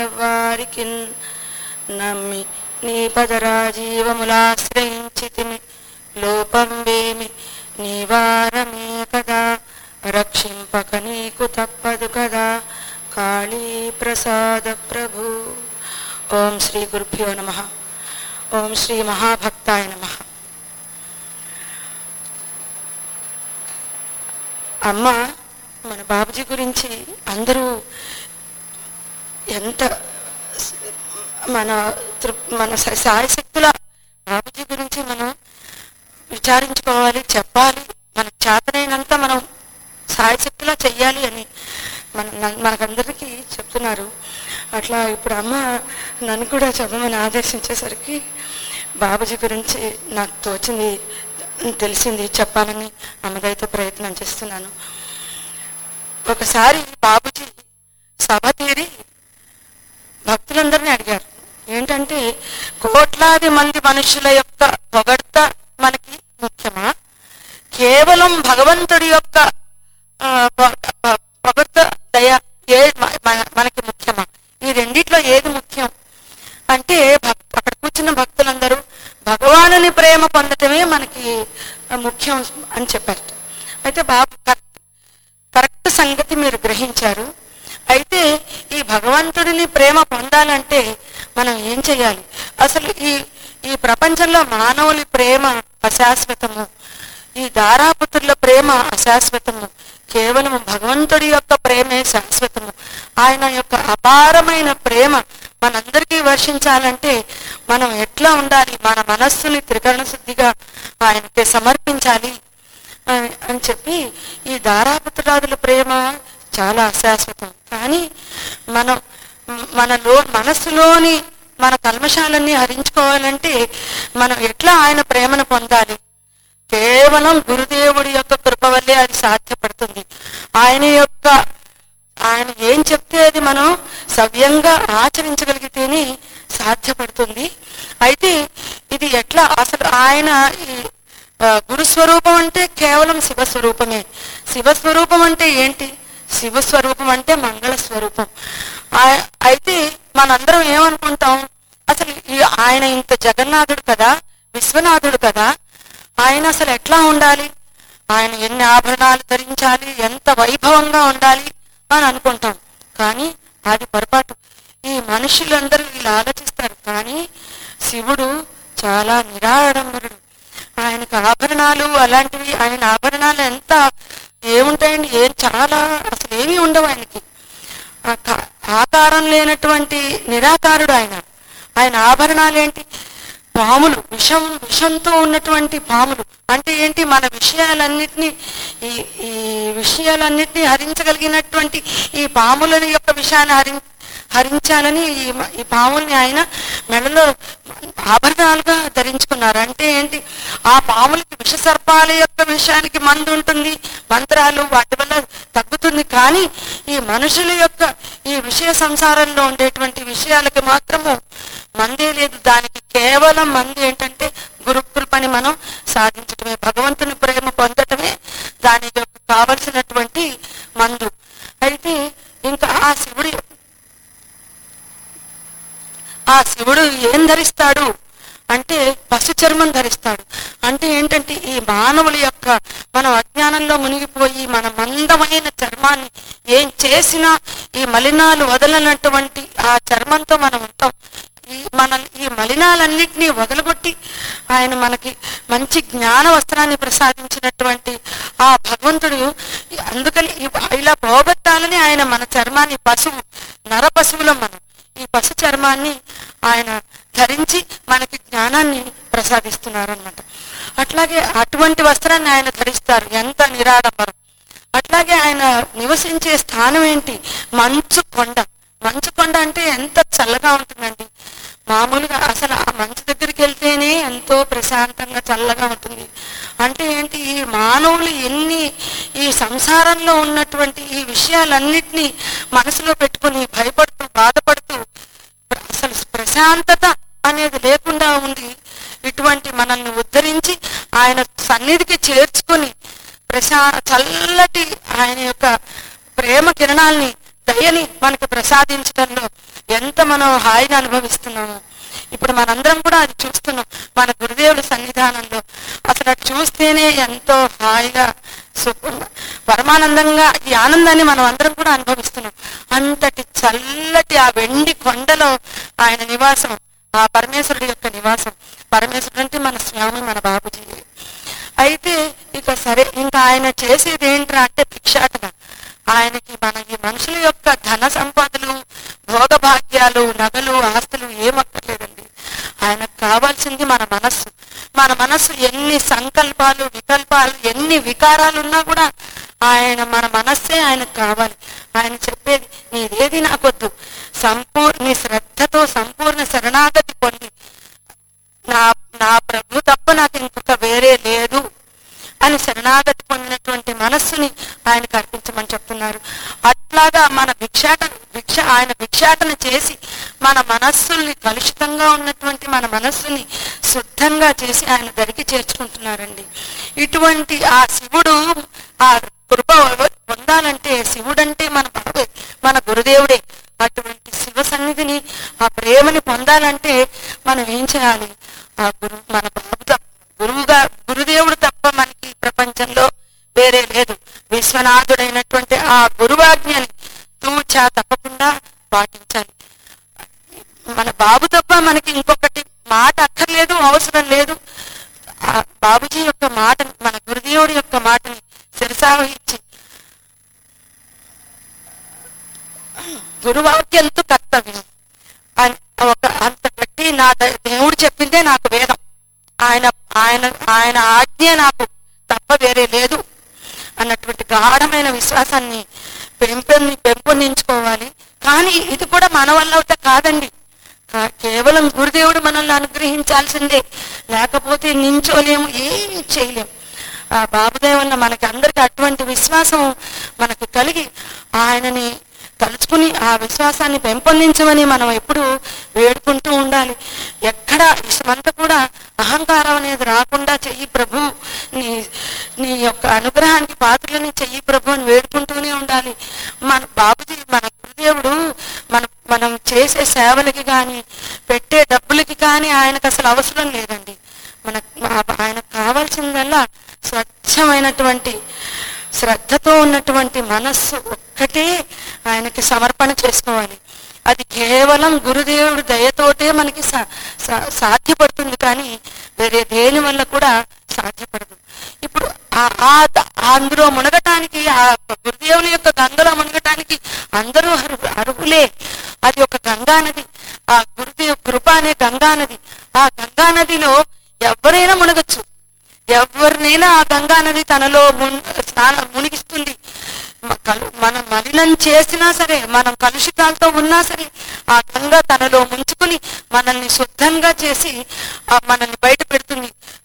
వారికి నమ్మి నీ పదరాజీవములాశ్రయించితిమి. లోపం వేమి నీవారమే కదా, రక్షింపక నీకు తప్పదు కదా. కాళీ ప్రసాద ప్రభు. ఓం శ్రీ గురుభ్యో నమః. ఓం శ్రీ మహాభక్తాయ నమః. అమ్మ మన బాబుజీ గురించి అందరూ ఎంత మన సాయశక్తుల బాబుజీ గురించి మనం విచారించుకోవాలి, చెప్పాలి, మనకు చేతనైనంత మనం సాయశక్తిలో చెయ్యాలి అని మనకందరికీ చెప్తున్నారు. అట్లా ఇప్పుడు అమ్మ నన్ను కూడా చదవమని ఆదేశించేసరికి బాబుజీ గురించి నాకు తోచింది తెలిసింది చెప్పాలని అమ్మదైతే ప్రయత్నం చేస్తున్నాను. ఒకసారి బాబుజీ సభ తీరి భక్తులందరినీ అడిగారు, ఏంటంటే కోట్లాది మంది మనుషుల యొక్క పొగడ్త మనకి ముఖ్యమా, కేవలం భగవంతుడి యొక్క పొగడ్త దయ మనకి ముఖ్యమా, ఈ రెండిట్లో ఏది ముఖ్యం అంటే అక్కడ కూర్చున్న భక్తులందరూ భగవానుని ప్రేమ పొందటమే మనకి ముఖ్యం అని చెప్పారు. అయితే బాబు కరెక్ట్ సంగతి మీరు గ్రహించారు. అయితే ఈ భగవంతుడిని ప్రేమ పొందాలంటే మనం ఏం చెయ్యాలి? అసలు ఈ ప్రపంచంలో మానవుని ప్రేమ అశాశ్వతము, ఈ దారాపుత్రుల ప్రేమ అశాశ్వతము, కేవలం భగవంతుడి యొక్క ప్రేమే శాశ్వతము. ఆయన యొక్క అపారమైన ప్రేమ మనందరికీ వర్షించాలంటే మనం ఎట్లా ఉండాలి, మన మనస్సుని త్రికరణ శుద్ధిగా ఆయనకి సమర్పించాలి అని చెప్పి ఈ దారాపుత్రాదుల ప్రేమ చాలా అశాశ్వతం. కానీ మనస్సులోని మన కల్మషాలన్నీ హరించుకోవాలంటే మనం ఎట్లా ఆయన ప్రేమను పొందాలి? కేవలం గురుదేవుడి యొక్క కృప వల్లే అది సాధ్యపడుతుంది. ఆయన ఏం చెప్తే అది మనం సవ్యంగా ఆచరించగలిగితేనే సాధ్యపడుతుంది. అయితే ఇది ఎట్లా? అసలు ఆయన గురుస్వరూపం అంటే కేవలం శివస్వరూపమే. శివస్వరూపం అంటే ఏంటి? శివస్వరూపం అంటే మంగళ స్వరూపం. అయితే మనందరం ఏమనుకుంటాం, అసలు ఆయన ఇంత జగన్నాథుడు కదా, విశ్వనాథుడు కదా, ఆయన అసలు ఎట్లా ఉండాలి, ఆయన ఎన్ని ఆభరణాలు ధరించాలి, ఎంత వైభవంగా ఉండాలి అని అనుకుంటాం. కానీ అది పొరపాటు. ఈ మనుషులందరూ ఇలా ఆలోచిస్తారు, కానీ శివుడు చాలా నిరాడంబరుడు. ఆయనకు ఆభరణాలు అలాంటివి, ఆయన ఆభరణాలు ఎంత ఏముంటాయండి, చాలా అసలు ఏమీ ఉండవు ఆయనకి. ఆకారం లేనటువంటి నిరాకారుడు ఆయన. ఆయన ఆభరణాలు ఏంటి? పాములు, విషంతో ఉన్నటువంటి పాములు. అంటే ఏంటి? మన ఈ విషయాలన్నిటినీ హరించగలిగినటువంటి ఈ పాముల యొక్క విషయాన్ని హరించాలని ఈ పాముల్ని ఆయన మెడలో ఆభరణాలుగా ధరించుకున్నారు. అంటే ఏంటి? ఆ పాములకి విషసర్పాల యొక్క విషయానికి మందు ఉంటుంది, మంత్రాలు, వాటి వల్ల తగ్గుతుంది. కానీ ఈ మనుషుల యొక్క ఈ విషయ సంసారంలో ఉండేటువంటి విషయాలకి మాత్రము మందే లేదు. దానికి కేవలం మంది ఏంటంటే గురుకృపని మనం సాధించటమే, భగవంతుని ప్రేమ పొందటమే దానికి కావలసినటువంటి మందు. అయితే ఇంకా ఆ శివుడు ఏం ధరిస్తాడు అంటే పశు చర్మం ధరిస్తాడు. అంటే ఏంటంటే ఈ మానవుల యొక్క మనం అజ్ఞానంలో మునిగిపోయి మన మందమైన చర్మాన్ని ఏం చేసినా ఈ మలినాలు వదలనటువంటి ఆ చర్మంతో మనం ఉంటాం. ఈ మలినాలన్నిటినీ వదలగొట్టి ఆయన మనకి మంచి జ్ఞాన వస్త్రాన్ని ప్రసాదించినటువంటి ఆ భగవంతుడు అందుకని ఇలా పోగొట్టాలని ఆయన మన చర్మాన్ని నర పశువులం మనం ఈ పశు చర్మాన్ని ఆయన ధరించి మనకి జ్ఞానాన్ని ప్రసాదిస్తున్నారు అన్నమాట. అట్లాగే అటువంటి వస్త్రాన్ని ఆయన ధరిస్తారు, ఎంత నిరాడంబరం. అట్లాగే ఆయన నివసించే స్థానం ఏంటి? మంచు కొండ. మంచు కొండ అంటే ఎంత చల్లగా ఉంటుందండి. మామూలుగా అసలు ఆ మంచు దగ్గరికి వెళ్తేనే ఎంతో ప్రశాంతంగా చల్లగా ఉంటుంది. అంటే ఏంటి? ఈ మానవులు ఈ సంసారంలో ఉన్నటువంటి ఈ విషయాలన్నిటినీ మనసులో పెట్టుకుని భయపడుతూ బాధపడుతూ అసలు ప్రశాంతత అనేది లేకుండా ఉంది. ఇటువంటి మనల్ని ఉద్ధరించి ఆయన సన్నిధికి చేర్చుకొని చల్లటి ఆయన యొక్క ప్రేమ కిరణాల్ని దయని మనకు ప్రసాదించడంలో ఎంత మనం హాయిని అనుభవిస్తున్నాము. ఇప్పుడు మనందరం కూడా అది చూస్తున్నాం మన గురుదేవుడి సన్నిధానంలో. అసలు అది చూస్తేనే ఎంతో హాయిగా పరమానందంగా ఈ ఆనందాన్ని మనం అందరం కూడా అనుభవిస్తున్నాం. అంతటి చల్లటి ఆ వెండి కొండలో ఆయన నివాసం, ఆ పరమేశ్వరుడి యొక్క నివాసం. పరమేశ్వరుడు అంటే మన స్వామి, మన బాబుజీ. అయితే ఇక సరే, ఇంకా ఆయన చేసేది ఏంట్రా అంటే భిక్షాటన. ఆయనకి మన ఈ మనుషుల యొక్క ధన సంపదలు, భోగభాగ్యాలు, నగలు, ఆస్తులు ఏమక్కర్లేదండి. ఆయనకు కావాల్సింది మన మనస్సు. మన మనస్సు ఎన్ని సంకల్పాలు, వికల్పాలు, ఎన్ని వికారాలు ఉన్నా కూడా మన మనస్సే ఆయనకు కావాలి. ఆయన చెప్పేది నీదేది నాకొద్దు, నీ శ్రద్ధతో సంపూర్ణ శరణాగతి పొంది నా ప్రభు తప్ప నాకు ఇంకొక వేరే లేదు అని శరణాగతి పొందినటువంటి మనస్సుని ఆయనకు అర్పించమని చెప్తున్నారు. అట్లాగా మన ఆయన భిక్షాటన చేసి మన మనస్సుల్ని, కలుషితంగా ఉన్నటువంటి మన మనస్సుని శుద్ధంగా చేసి ఆయన దరికి చేర్చుకుంటున్నారండి. ఇటువంటి ఆ శివుడు ఆ కృప పొందాలంటే, శివుడంటే మన బాబే, మన గురుదేవుడే. అటువంటి శివ సన్నిధిని, ఆ ప్రేమని పొందాలంటే మనం ఏం చేయాలి? మన బాబు గురుదేవుడు తప్ప మనకి ప్రపంచంలో వేరే లేదు. విశ్వనాథుడైనటువంటి ఆ గురువాజ్ఞని తూచా తప్పకుండా పాటించాలి. మన బాబు తప్ప మనకి ఇంకొకటి మాట అక్కర్లేదు, అవసరం లేదు. ఆ బాబుజీ యొక్క మాటని, మన గురుదేవుడి యొక్క మాటని శిరసావహించి గురువాక్యంతో కర్తవ్యం అని అంత గట్టి, నా దేవుడు చెప్పిందే నాకు వేదం, ఆయన ఆజ్ఞ నాకు తప్ప వేరే లేదు అన్నటువంటి గాఢమైన విశ్వాసాన్ని పెంపొందించుకోవాలి. కానీ ఇది కూడా మన వల్ల అవుతా కాదండి. కేవలం గురుదేవుడు మనల్ని అనుగ్రహించాల్సిందే, లేకపోతే నించోలేము, ఏమి చేయలేము. ఆ బాబుదేవ్ వల్ల మనకి అందరికీ అటువంటి విశ్వాసం మనకు కలిగి ఆయనని తలుచుకుని ఆ విశ్వాసాన్ని పెంపొందించమని మనం ఎప్పుడు వేడుకుంటూ ఉండాలి. ఎక్కడ ఇష్టమంతా కూడా అహంకారం అనేది రాకుండా చెయ్యి ప్రభు, నీ యొక్క అనుగ్రహానికి పాత్రలని చెయ్యి ప్రభు అని వేడుకుంటూనే ఉండాలి. మన బాబుజీ, మన గురుదేవుడు మనం చేసే సేవలకి కానీ, పెట్టే డబ్బులకి కానీ ఆయనకు అసలు అవసరం లేదండి. ఆయనకు కావాల్సిందల్లా స్వచ్ఛమైనటువంటి, శ్రద్ధతో ఉన్నటువంటి మనస్సు ఒక్కటే ఆయనకి సమర్పణ చేసుకోవాలి. అది కేవలం గురుదేవుడి దయతోటే మనకి సాధ్యపడుతుంది, కానీ వేరే దేని వల్ల కూడా సాధ్యపడదు. ఇప్పుడు అందులో మునగటానికి, ఆ గురుదేవుని యొక్క గంగలో మునగటానికి అందరూ అర్హులే. అది ఒక గంగా నది, ఆ గురుదేవ్ కృప అనే గంగా నది. ఆ గంగా నదిలో ఎవరైనా మునగచ్చు, ఎవరినైనా ఆ గంగా నది తనలో మునిగిస్తుంది. మనం మలినం చేసినా సరే, మనం కలుషితాలతో ఉన్నా సరే, ఆ గంగ తనలో ముంచుకుని మనల్ని శుద్ధంగా చేసి మనల్ని బయట పెడుతుంది.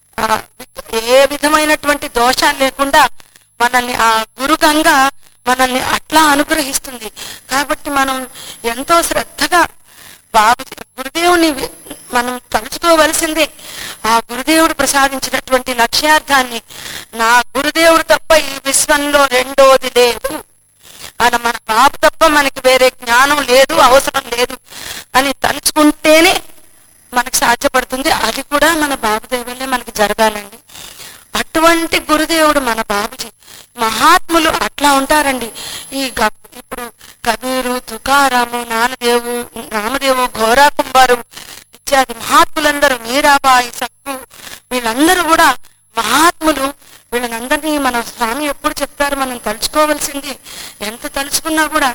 ఏ విధమైనటువంటి దోషాలు లేకుండా మనల్ని ఆ గురు గంగ మనల్ని అట్లా అనుగ్రహిస్తుంది. కాబట్టి మనం ఎంతో శ్రద్ధగా గురుదేవుని మనం తలుచుకోవలసిందే. ఆ గురుదేవుడు ప్రసాదించినటువంటి లక్ష్యార్థాన్ని, నా గురుదేవుడు తప్ప ఈ విశ్వంలో రెండోది లేదు, మన బాబు తప్ప మనకి వేరే జ్ఞానం లేదు, అవసరం లేదు అని తలుచుకుంటేనే మనకు సాధ్యపడుతుంది. అది కూడా మన బాబుదేవులే మనకి జరగాలండి. అటువంటి గురుదేవుడు మన బాబుజీ. మహాత్ములు అట్లా ఉంటారండి. ఇప్పుడు కబీరు, తుకారాము, నామదేవు, ఘోరా కుంభారు ఇత్యాది మహాత్ములందరూ, మీరాబాయి, సక్కు, వీళ్ళందరూ కూడా మహాత్ములు. వీళ్ళందరినీ మన స్వామి ఎప్పుడు చెప్తారు, మనం తలుచుకోవాల్సింది. ఎంత తలుచుకున్నా కూడా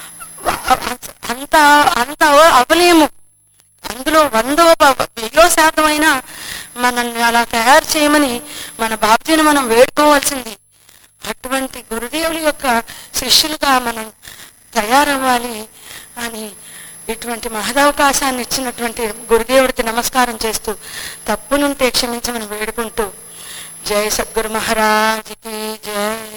అంత అవ్వలేము. అందులో 100,000% మనల్ని అలా తయారు చేయమని మన బాబుజీని మనం వేడుకోవాల్సింది. అటువంటి గురుదేవుల యొక్క శిష్యులుగా మనం తయారవ్వాలి అని ఇటువంటి మహదవకాశాన్ని ఇచ్చినటువంటి గురుదేవుడికి నమస్కారం చేస్తూ, తప్పునుంటే క్షమించమని వేడుకుంటూ, జై సద్గురు మహారాజ్కి జై.